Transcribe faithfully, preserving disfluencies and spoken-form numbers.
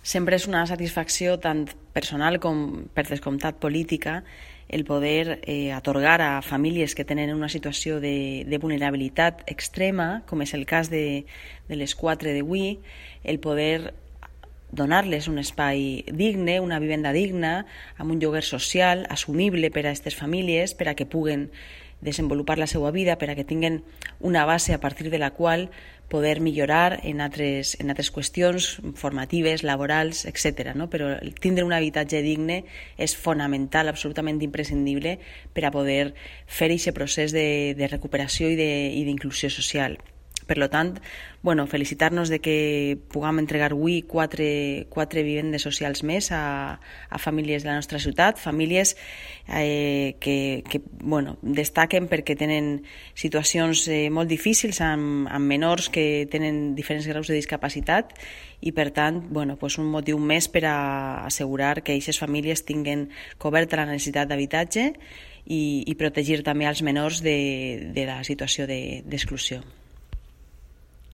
Sempre és una satisfacció tant personal com per descomptat política el poder eh, atorgar a famílies que tenen una situació de, de vulnerabilitat extrema, com és el cas de, de les quatre d'avui, el poder donar-les un espai digne, una vivenda digna, amb un lloguer social assumible per a aquestes famílies, per a que puguen desenvolupar la seva vida, per a que tinguin una base a partir de la qual poder millorar en altres, en altres qüestions formatives, laborals, etcètera. No? Però tindre un habitatge digne és fonamental, absolutament imprescindible per a poder fer aquest procés de, de recuperació i d'inclusió social. Per tant, bueno, felicitar-nos de que puguem entregar avui quatre, quatre vivendes socials més a, a famílies de la nostra ciutat, famílies eh, que, que bueno, destaquen perquè tenen situacions eh, molt difícils amb, amb menors que tenen diferents graus de discapacitat i, per tant, bueno, pues un motiu més per a assegurar que aquestes famílies tinguen coberta la necessitat d'habitatge i, i protegir també els menors de, de la situació d'exclusió.